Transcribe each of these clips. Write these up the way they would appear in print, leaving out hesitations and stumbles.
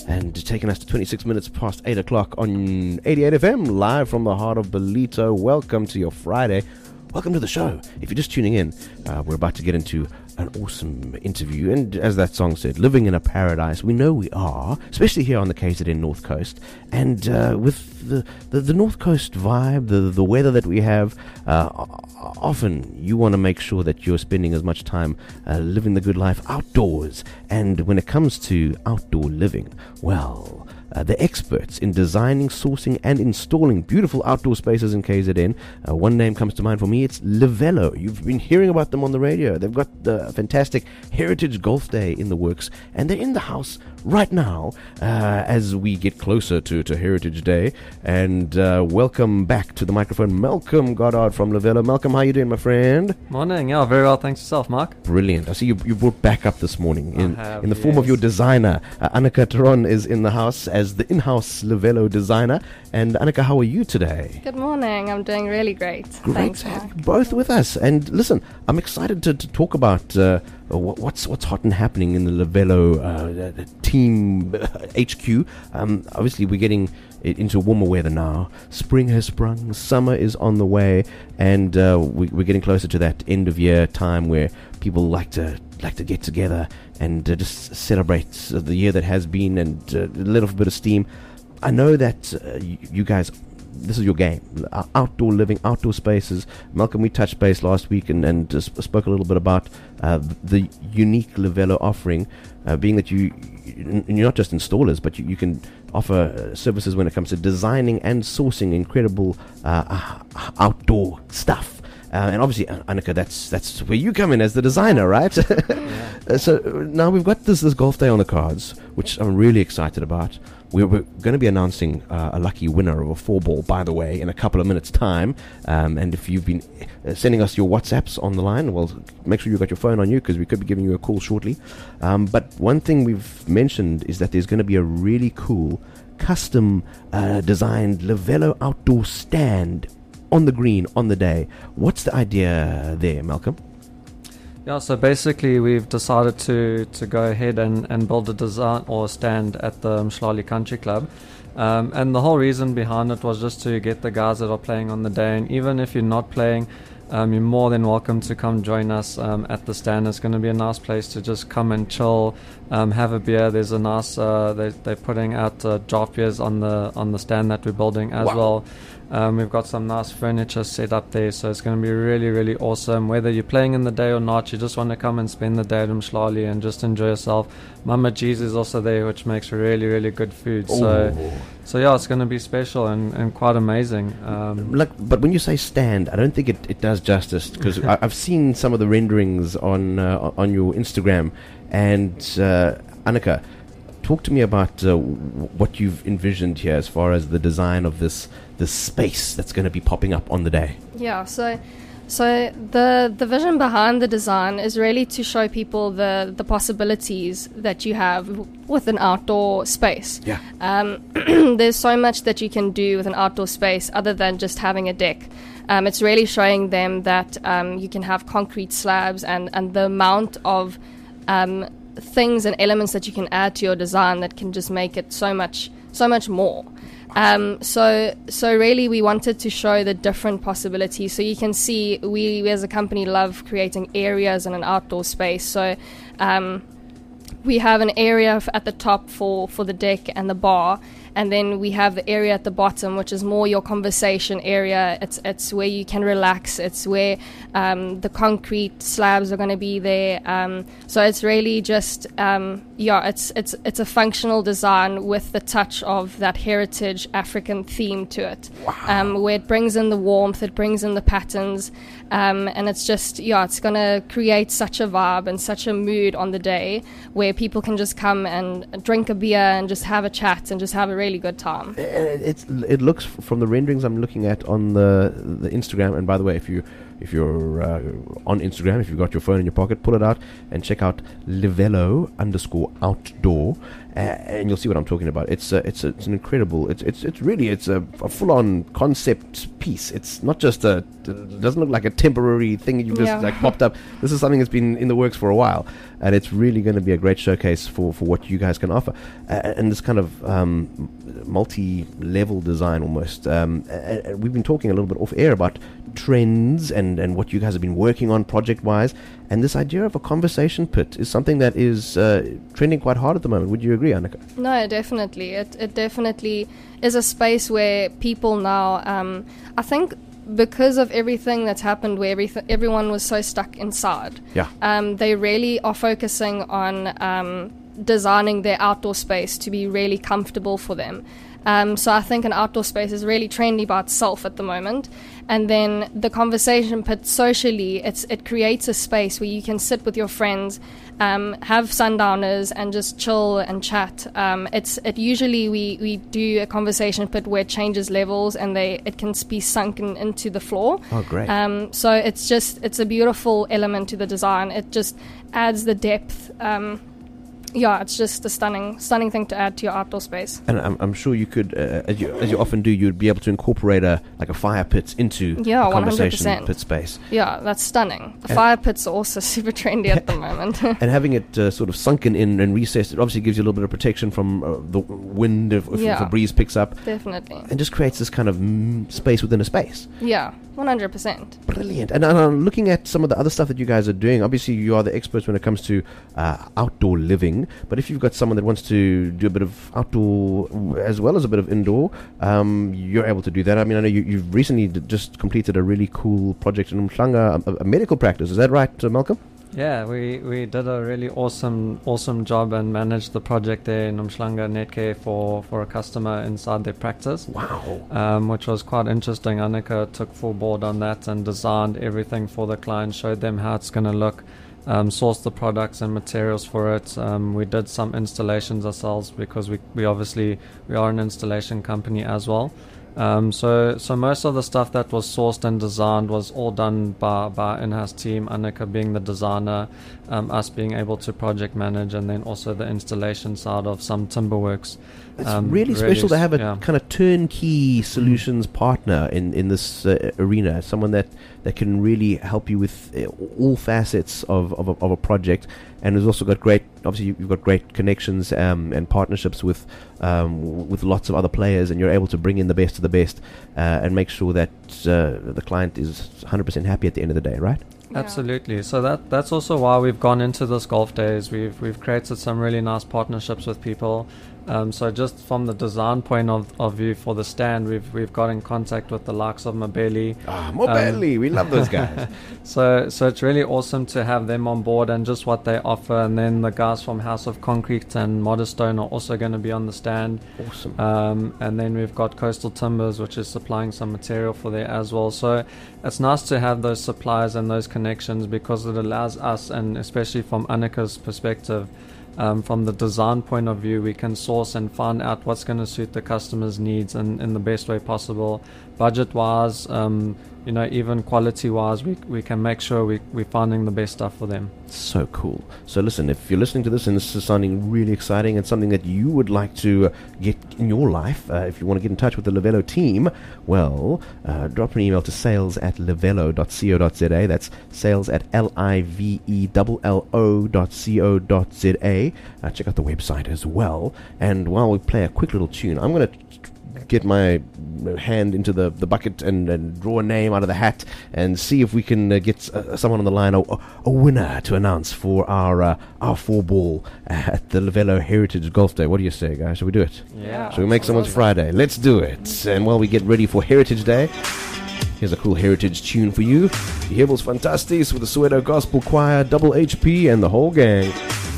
and taking us to 26 minutes past 8 o'clock on 88 FM, live from the heart of Ballito. Welcome to your Friday. Welcome to the show. If you're just tuning in, we're about to get into an awesome interview, and as that song said, living in a paradise. We know we are, especially here on the KZN North Coast, and with the North Coast vibe, the weather that we have, often you want to make sure that you're spending as much time living the good life outdoors. And when it comes to outdoor living, well, the experts in designing, sourcing, and installing beautiful outdoor spaces in KZN. One name comes to mind for me. It's Livelo. You've been hearing about them on the radio. They've got the fantastic Heritage Golf Day in the works, and they're in the house right now as we get closer to Heritage Day. And welcome back to the microphone, Malcolm Goddard from Livelo. Malcolm, how you doing, my friend? Morning. Yeah, very well. Thanks yourself, Mark. Brilliant. I see you brought back up this morning in the form of your designer. Annika Teron is in the house as the in-house Livelo designer. And Annika, how are you today? Good morning. I'm doing really great. Great Thanks, to have Mark. you both with us. And listen, I'm excited to talk about what's hot and happening in the Livelo team HQ. Obviously, we're getting into warmer weather now. Spring has sprung, summer is on the way, and we're getting closer to that end of year time where people like to get together and just celebrate the year that has been and let off a bit of steam. I know that you guys, this is your game, outdoor living, outdoor spaces. Malcolm, we touched base last week and spoke a little bit about the unique Livelo offering, being that you're not just installers, but you can offer services when it comes to designing and sourcing incredible outdoor stuff. And obviously, Annika, that's where you come in as the designer, right? Yeah. So now we've got this golf day on the cards, which I'm really excited about. We're going to be announcing a lucky winner of a 4-ball, by the way, in a couple of minutes' time. And if you've been sending us your WhatsApps on the line, well, make sure you've got your phone on you, because we could be giving you a call shortly. But one thing we've mentioned is that there's going to be a really cool, custom designed Livelo outdoor stand on the green on the day. What's the idea there, Malcolm? Yeah, so basically we've decided to go ahead and build a design or stand at the Mhlali Country Club. And the whole reason behind it was just to get the guys that are playing on the day, and even if you're not playing, you're more than welcome to come join us at the stand. It's going to be a nice place to just come and chill, have a beer. There's a nice they're putting out draft beers on the stand that we're building as well. We've got some nice furniture set up there, so it's going to be really, really awesome. Whether you're playing in the day or not, you just want to come and spend the day at Mhlali and just enjoy yourself. Mama G's is also there, which makes really, really good food. So yeah, it's going to be special and quite amazing. But when you say stand, I don't think it does justice, because I've seen some of the renderings on your Instagram. And Annika, talk to me about what you've envisioned here as far as the design of this space that's going to be popping up on the day. Yeah, so the vision behind the design is really to show people the possibilities that you have with an outdoor space. Yeah. There's so much that you can do with an outdoor space other than just having a deck. It's really showing them that you can have concrete slabs and the amount of things and elements that you can add to your design that can just make it so much more. So really we wanted to show the different possibilities. So you can see we as a company love creating areas in an outdoor space. So we have an area at the top for the deck and the bar, and then we have the area at the bottom, which is more your conversation area. It's where you can relax. It's where the concrete slabs are going to be there. So it's really just it's a functional design with the touch of that heritage African theme to it. Wow. Where it brings in the warmth, it brings in the patterns, and it's just it's going to create such a vibe and such a mood on the day where people can just come and drink a beer and just have a chat and just have a really good time. It looks, from the renderings I'm looking at on the Instagram, and by the way, if you if you're on Instagram, if you've got your phone in your pocket, pull it out and check out Livelo_outdoor. And you'll see what I'm talking about. It's an incredible. It's really a full-on concept piece. It's not just it doesn't look like a temporary thing you just like popped up. This is something that's been in the works for a while, and it's really going to be a great showcase for what you guys can offer. And this kind of multi-level design almost. We've been talking a little bit off air about trends and what you guys have been working on project-wise. And this idea of a conversation pit is something that is trending quite hard at the moment. Would you agree, Annika? No, definitely. It definitely is a space where people now, I think because of everything that's happened, where everyone was so stuck inside, they really are focusing on designing their outdoor space to be really comfortable for them. So I think an outdoor space is really trendy by itself at the moment. And then the conversation pit socially, it creates a space where you can sit with your friends, have sundowners and just chill and chat. Usually we do a conversation pit where it changes levels and it can be sunken into the floor. Oh, great. So it's a beautiful element to the design. It just adds the depth. It's just a stunning thing to add to your outdoor space. And I'm sure you could, as you often do, you'd be able to incorporate a fire pit into a conversation 100%. pit space. Yeah, that's stunning. The fire pits are also super trendy at the moment. And having it sort of sunken in and recessed, it obviously gives you a little bit of protection from the wind if a breeze picks up. Definitely. And just creates this kind of space within a space. Yeah, 100%. Brilliant. And I'm looking at some of the other stuff that you guys are doing. Obviously, you are the experts when it comes to outdoor living. But if you've got someone that wants to do a bit of outdoor as well as a bit of indoor, you're able to do that. I mean, I know you've recently just completed a really cool project in Umhlanga, a medical practice. Is that right, Malcolm? Yeah, we did a really awesome job and managed the project there in Umhlanga Netcare for a customer inside their practice. Wow. Which was quite interesting. Annika took full board on that and designed everything for the client, showed them how it's going to look. Sourced the products and materials for it. We did some installations ourselves because we are an installation company as well. So most of the stuff that was sourced and designed was all done by our in-house team, Annika being the designer, us being able to project manage, and then also the installation side of some timber works. It's really special to have a kind of turnkey solutions partner in this arena, someone that can really help you with all facets of a project, and has also got obviously you've got great connections and partnerships with lots of other players, and you're able to bring in the best of the best and make sure that the client is 100% happy at the end of the day, right? Yeah. Absolutely. So that's also why we've gone into this golf days. We've created some really nice partnerships with people. So just from the design point of view for the stand, we've got in contact with the likes of Mabeli. Mabeli, we love those guys. So it's really awesome to have them on board and just what they offer. And then the guys from House of Concrete and Modestone are also going to be on the stand. Awesome. And then we've got Coastal Timbers, which is supplying some material for there as well. So it's nice to have those suppliers and those connections, because it allows us, and especially from Annika's perspective, from the design point of view, we can source and find out what's going to suit the customer's needs and in the best way possible. Budget-wise, even quality-wise, we can make sure we're finding the best stuff for them. So cool. So listen, if you're listening to this and this is sounding really exciting and something that you would like to get in your life, if you want to get in touch with the Livelo team, well, drop an email to sales@livelo.co.za. That's sales@livelo.co.za. Check out the website as well. And while we play a quick little tune, I'm going to get my hand into the bucket and draw a name out of the hat and see if we can get someone on the line, a winner to announce for our 4-ball at the Livelo Heritage Golf Day. What do you say, guys? Shall we do it? Yeah. Shall we make someone's Friday? Let's do it. And while we get ready for Heritage Day, here's a cool heritage tune for you. The Hebels Fantastis with the Soweto Gospel Choir, Double HP, and the whole gang.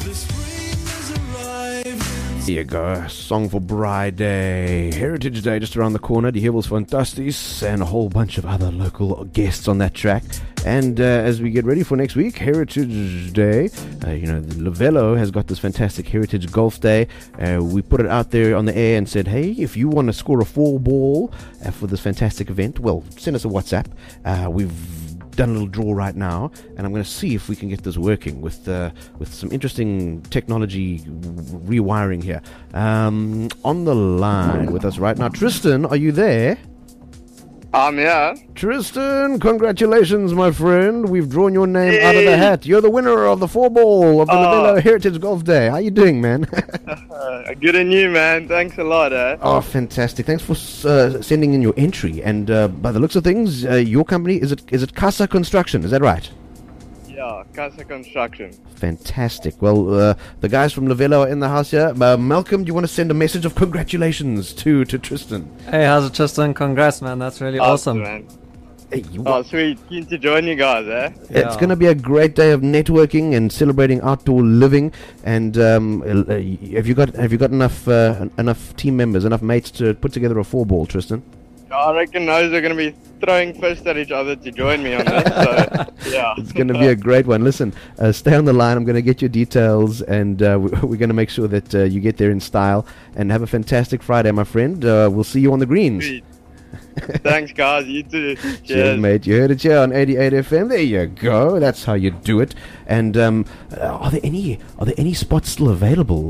Here you go, a song for Bride Day, Heritage Day just around the corner, Die Hebels Fantastis, and a whole bunch of other local guests on that track. And as we get ready for next week, Heritage Day, Livelo has got this fantastic Heritage Golf Day. We put it out there on the air and said, hey, if you want to score a 4-ball for this fantastic event, well, send us a WhatsApp. We've done a little draw right now, and I'm going to see if we can get this working with some interesting technology rewiring here. On the line with us right now, Tristan, are you there? I'm here. Tristan, congratulations, my friend. We've drawn your name out of the hat. You're the winner of the 4-ball of the Novello Heritage Golf Day. How you doing, man? Good on you, man. Thanks a lot, eh? Oh, fantastic. Thanks for sending in your entry. And by the looks of things, your company, is it Casa Construction? Is that right? Yeah, Casa Construction. Fantastic. Well, the guys from Novello are in the house here. Malcolm, do you want to send a message of congratulations to Tristan? Hey, how's it, Tristan? Congrats, man. That's really awesome. Man. Hey, Sweet. Keen to join you guys, eh? It's going to be a great day of networking and celebrating outdoor living. And have you got enough team members, enough mates to put together a 4-ball, Tristan? I reckon those are going to be throwing fists at each other to join me on this. So, yeah. It's going to be a great one. Listen, stay on the line. I'm going to get your details, and we're going to make sure that you get there in style. And have a fantastic Friday, my friend. We'll see you on the greens. Sweet. Thanks, guys. You too. Cheers. Cheers, mate. You heard it here on 88 FM. There you go. That's how you do it. And are there any spots still available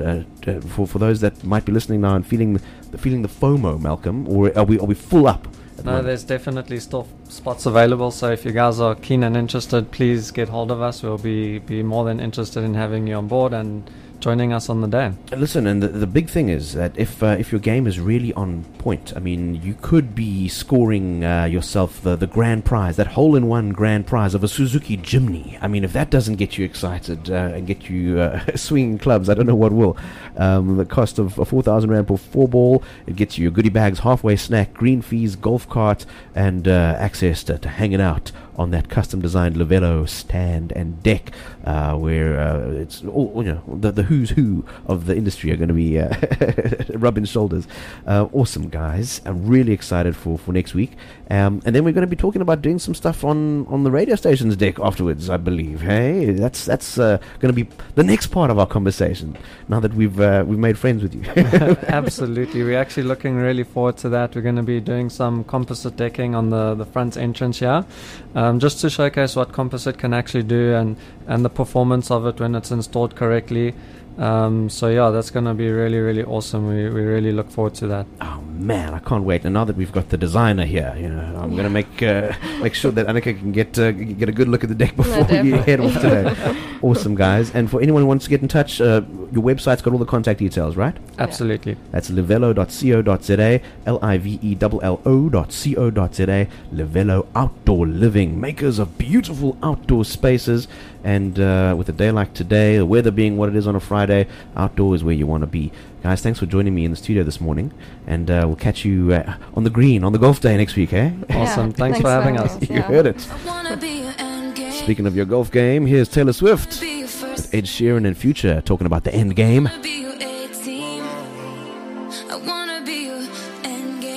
for those that might be listening now and feeling the FOMO, Malcolm? Or are we full up? No, there's definitely still spots available. So if you guys are keen and interested, please get hold of us. We'll be more than interested in having you on board and joining us on the day. Listen, and the big thing is that if your game is really on point, I mean, you could be scoring yourself the grand prize, that hole-in-one grand prize of a Suzuki Jimny. I mean, if that doesn't get you excited and get you swinging clubs, I don't know what will. The cost of 4,000 Rand per 4-ball, it gets you your goodie bags, halfway snack, green fees, golf cart, and access to hanging out on that custom-designed Novello stand and deck, where it's all, the who's who of the industry are going to be rubbing shoulders. Awesome, guys. I'm really excited for next week. And then we're going to be talking about doing some stuff on the radio station's deck afterwards, I believe. Hey, that's going to be the next part of our conversation, now that we've made friends with you. Absolutely. We're actually looking really forward to that. We're going to be doing some composite decking on the front entrance here. Just to showcase what composite can actually do and the performance of it when it's installed correctly. So yeah, that's going to be really, really awesome. We really look forward to that. Oh man, I can't wait! And now that we've got the designer here, I'm going to make sure that Annika can get a good look at the deck before you head off today. Awesome, guys! And for anyone who wants to get in touch, your website's got all the contact details, right? Absolutely. That's livello.co.za, livello.co.za. Novello Outdoor Living, makers of beautiful outdoor spaces. And with a day like today, the weather being what it is on a Friday, outdoor is where you want to be. Guys, thanks for joining me in the studio this morning. And we'll catch you on the green, on the golf day next week, eh? Awesome. Thanks for having us. You heard it. Speaking of your golf game, here's Taylor Swift with Ed Sheeran and Future talking about the end game. I wanna be your end game.